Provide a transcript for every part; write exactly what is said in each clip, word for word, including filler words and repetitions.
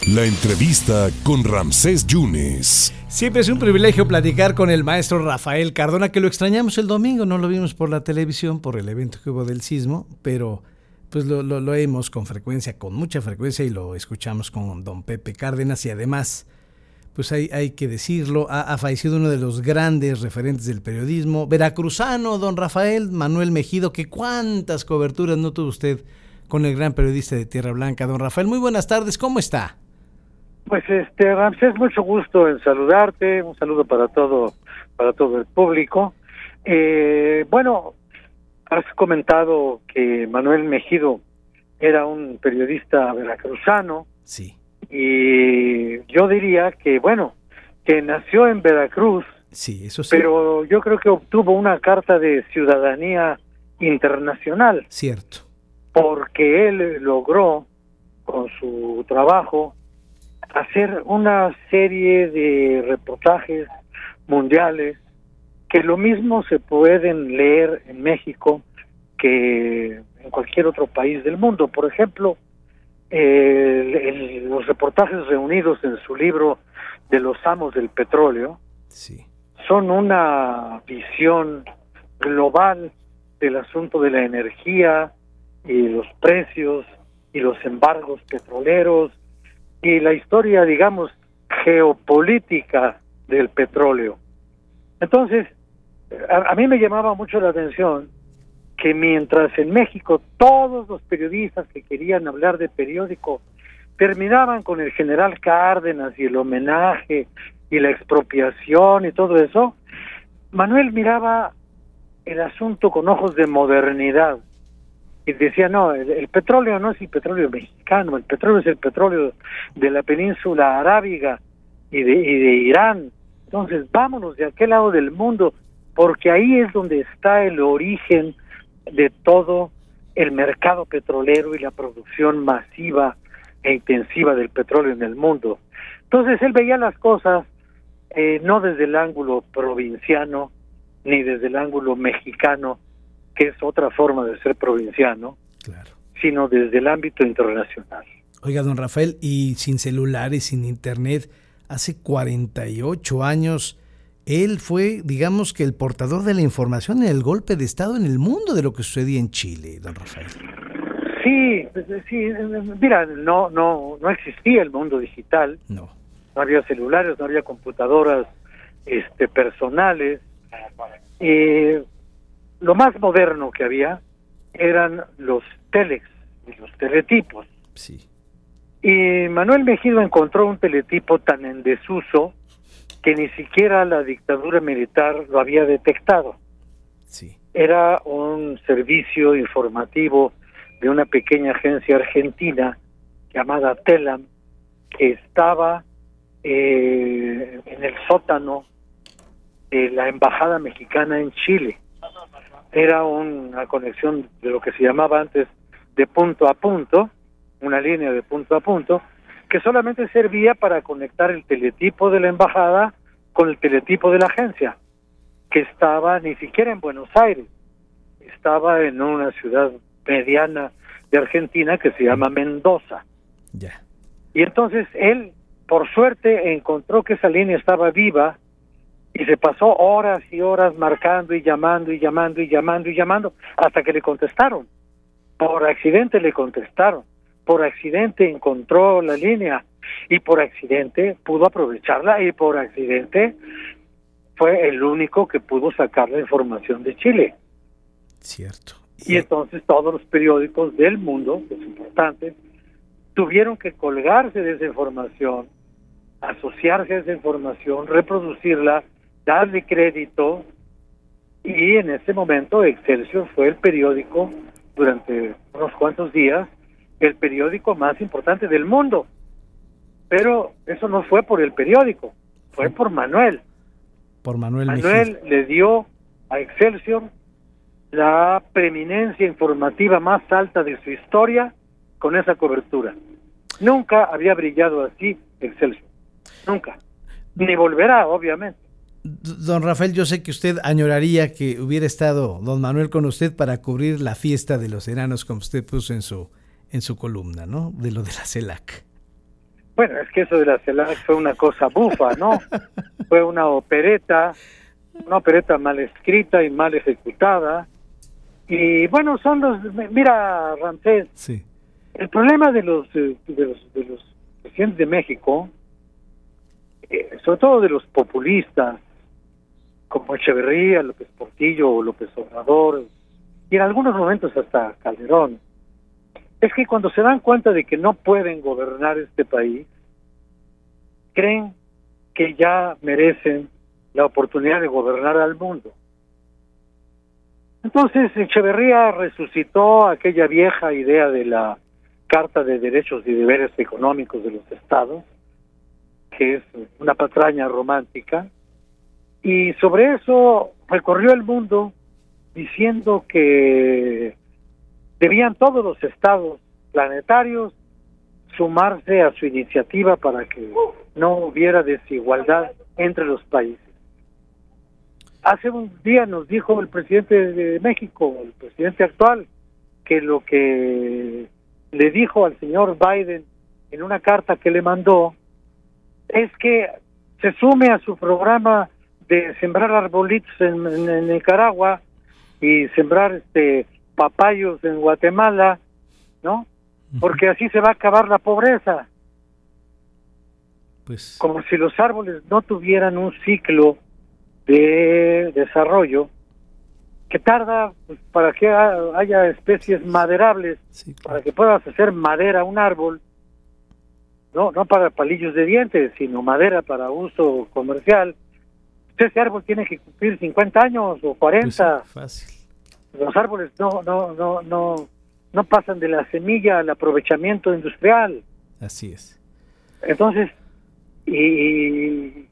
La entrevista con Ramsés Yunes. Siempre es un privilegio platicar con el maestro Rafael Cardona, que lo extrañamos el domingo, no lo vimos por la televisión por el evento que hubo del sismo, pero pues lo, lo, lo oímos con frecuencia, con mucha frecuencia, y lo escuchamos con don Pepe Cárdenas, y además, pues hay, hay que decirlo, ha, ha fallecido uno de los grandes referentes del periodismo, veracruzano, don Rafael Manuel Mejido, que cuántas coberturas no tuvo usted con el gran periodista de Tierra Blanca. Don Rafael, muy buenas tardes, ¿cómo está? Pues este, Ramsés, mucho gusto en saludarte, un saludo para todo, para todo el público. Eh, bueno, has comentado que Manuel Mejido era un periodista veracruzano. Sí. Y yo diría que, bueno, que nació en Veracruz. Sí, eso sí. Pero yo creo que obtuvo una carta de ciudadanía internacional. Cierto. Porque él logró, con su trabajo, hacer una serie de reportajes mundiales que lo mismo se pueden leer en México que en cualquier otro país del mundo. Por ejemplo, el, el, los reportajes reunidos en su libro de los amos del petróleo, sí, son una visión global del asunto de la energía y los precios y los embargos petroleros y la historia, digamos, geopolítica del petróleo. Entonces, a, a mí me llamaba mucho la atención que mientras en México todos los periodistas que querían hablar de periódico terminaban con el general Cárdenas y el homenaje y la expropiación y todo eso, Manuel miraba el asunto con ojos de modernidad. Y decía, no, el, el petróleo no es el petróleo mexicano, el petróleo es el petróleo de la península arábiga y de, y de Irán. Entonces, vámonos de aquel lado del mundo, porque ahí es donde está el origen de todo el mercado petrolero y la producción masiva e intensiva del petróleo en el mundo. Entonces, él veía las cosas eh, no desde el ángulo provinciano, ni desde el ángulo mexicano, que es otra forma de ser provinciano, claro, sino desde el ámbito internacional. Oiga, don Rafael, y sin celulares, sin internet, hace cuarenta y ocho años, él fue, digamos que el portador de la información en el golpe de Estado en el mundo de lo que sucedía en Chile, don Rafael. Sí, sí, mira, no, no, no existía el mundo digital, no, no había celulares, no había computadoras, este, personales. Eh, Lo más moderno que había eran los telex y los teletipos. Sí. Y Manuel Mejido encontró un teletipo tan en desuso que ni siquiera la dictadura militar lo había detectado. Sí. Era un servicio informativo de una pequeña agencia argentina llamada Telam, que estaba eh, en el sótano de la embajada mexicana en Chile. Era una conexión de lo que se llamaba antes de punto a punto, una línea de punto a punto, que solamente servía para conectar el teletipo de la embajada con el teletipo de la agencia, que estaba ni siquiera en Buenos Aires, estaba en una ciudad mediana de Argentina que se llama Mendoza. Ya. Y entonces él, por suerte, encontró que esa línea estaba viva, y se pasó horas y horas marcando y llamando y llamando y llamando y llamando hasta que le contestaron. Por accidente le contestaron. Por accidente encontró la línea y por accidente pudo aprovecharla y por accidente fue el único que pudo sacar la información de Chile. Cierto. Y entonces todos los periódicos del mundo, los importantes, tuvieron que colgarse de esa información, asociarse a esa información, reproducirla, darle crédito, y en ese momento Excelsior fue el periódico durante unos cuantos días el periódico más importante del mundo. Pero eso no fue por el periódico, fue por Manuel. Por Manuel Manuel Mejido. le dio a Excelsior la preeminencia informativa más alta de su historia con esa cobertura. Nunca había brillado así Excelsior, nunca, ni volverá, obviamente. Don Rafael, yo sé que usted añoraría que hubiera estado don Manuel con usted para cubrir la fiesta de los enanos, como usted puso en su en su columna, ¿no? De lo de la CELAC. Bueno, es que eso de la CELAC fue una cosa bufa, ¿no? Fue una opereta, una opereta mal escrita y mal ejecutada. Y bueno, son los... Mira, Ramsés, Sí. el problema de los, eh, de los, de los presidentes de México, eh, sobre todo de los populistas, como Echeverría, López Portillo o López Obrador, y en algunos momentos hasta Calderón, es que cuando se dan cuenta de que no pueden gobernar este país, creen que ya merecen la oportunidad de gobernar al mundo. Entonces Echeverría resucitó aquella vieja idea de la Carta de Derechos y Deberes Económicos de los Estados, que es una patraña romántica, y sobre eso recorrió el mundo diciendo que debían todos los estados planetarios sumarse a su iniciativa para que no hubiera desigualdad entre los países. Hace un día nos dijo el presidente de México, el presidente actual, que lo que le dijo al señor Biden en una carta que le mandó es que se sume a su programa de sembrar arbolitos en, en, en Nicaragua y sembrar este papayos en Guatemala, ¿no? Porque así se va a acabar la pobreza. Pues Como si los árboles no tuvieran un ciclo de desarrollo que tarda pues, para que ha- haya especies maderables, sí, claro. para que puedas hacer madera a un árbol, no no para palillos de dientes, sino madera para uso comercial. Ese árbol tiene que cumplir cincuenta años o Pues sí, cuarenta. fácil. Los árboles no no no no no pasan de la semilla al aprovechamiento industrial. Así es. Entonces, y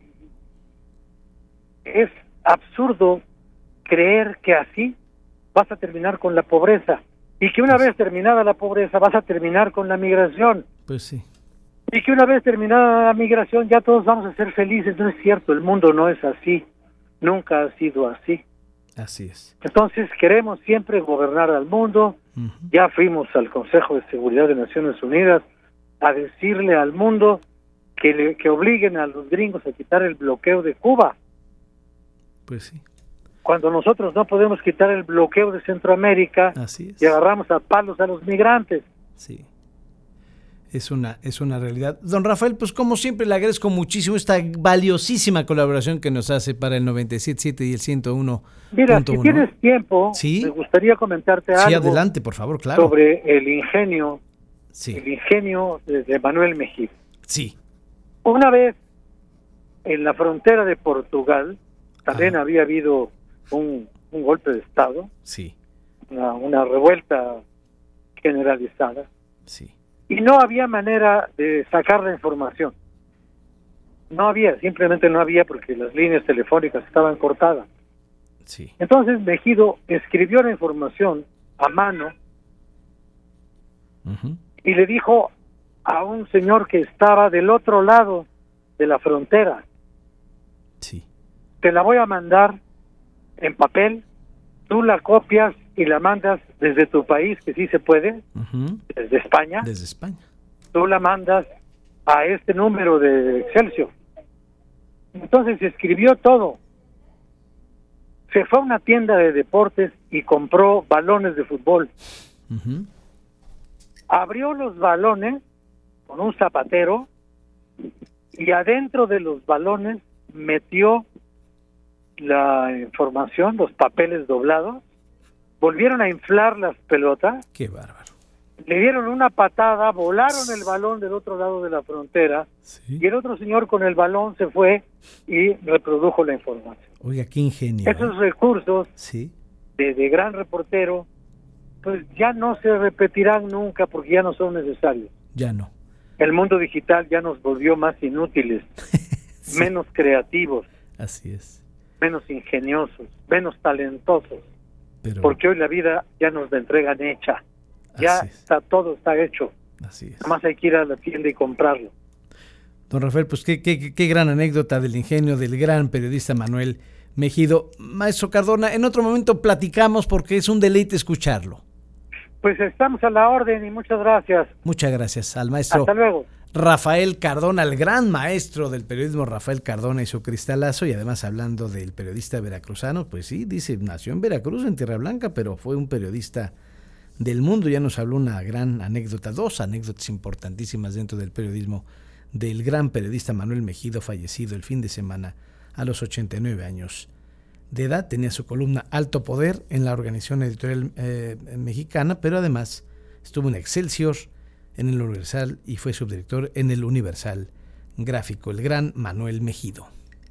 es absurdo creer que así vas a terminar con la pobreza y que una vez terminada la pobreza vas a terminar con la migración Pues sí. y que una vez terminada la migración ya todos vamos a ser felices. No es cierto, el mundo no es así, nunca ha sido así. Así es. Entonces queremos siempre gobernar al mundo. Ujú. Ya fuimos al Consejo de Seguridad de Naciones Unidas a decirle al mundo que, le, que obliguen a los gringos a quitar el bloqueo de Cuba, Pues sí. cuando nosotros no podemos quitar el bloqueo de Centroamérica Así es. y agarramos a palos a los migrantes. Sí. Es una, es una realidad. Don Rafael, pues como siempre le agradezco muchísimo esta valiosísima colaboración que nos hace para el noventa y siete punto siete y el ciento uno Mira, punto si uno. tienes tiempo, Sí. me gustaría comentarte Sí, algo adelante, por favor, claro. sobre el ingenio, Sí, el ingenio de, de Manuel Mejía. sí. Una vez en la frontera de Portugal también Ajá. había habido un, un golpe de Estado, Sí, una, una revuelta generalizada, sí. y no había manera de sacar la información. No había, simplemente no había porque las líneas telefónicas estaban cortadas. Sí. Entonces Mejido escribió la información a mano Ujú. y le dijo a un señor que estaba del otro lado de la frontera: Sí. te la voy a mandar en papel, tú la copias y la mandas desde tu país, que sí se puede, Ujú. desde España, Desde España. tú la mandas a este número de Excelsior. Entonces escribió todo. Se fue a una tienda de deportes y compró balones de fútbol. Ujú. Abrió los balones con un zapatero y adentro de los balones metió la información, los papeles doblados. Volvieron a inflar las pelotas, Qué bárbaro. le dieron una patada, volaron el balón del otro lado de la frontera Sí. y el otro señor con el balón se fue y reprodujo la información. Oiga, qué ingenio. Esos ¿eh? recursos Sí. de, de gran reportero pues ya no se repetirán nunca porque ya no son necesarios. Ya no. El mundo digital ya nos volvió más inútiles, Sí. menos creativos, Así es. menos ingeniosos, menos talentosos, Pero porque hoy la vida ya nos la entregan hecha. Ya así es. está, todo está hecho. Así es. Nada más hay que ir a la tienda y comprarlo. Don Rafael, pues qué, qué, qué gran anécdota del ingenio del gran periodista Manuel Mejido. Maestro Cardona, en otro momento platicamos porque es un deleite escucharlo. Pues estamos a la orden y muchas gracias. Muchas gracias al maestro Hasta luego. Rafael Cardona, el gran maestro del periodismo Rafael Cardona y su cristalazo, y además hablando del periodista veracruzano, pues sí, dice, nació en Veracruz, en Tierra Blanca, pero fue un periodista del mundo. Ya nos habló una gran anécdota, dos anécdotas importantísimas dentro del periodismo del gran periodista Manuel Mejido, fallecido el fin de semana a los ochenta y nueve años de edad. Tenía su columna Alto Poder en la Organización Editorial eh, Mexicana, pero además estuvo en Excelsior, en el Universal, y fue subdirector en el Universal Gráfico, el gran Manuel Mejido.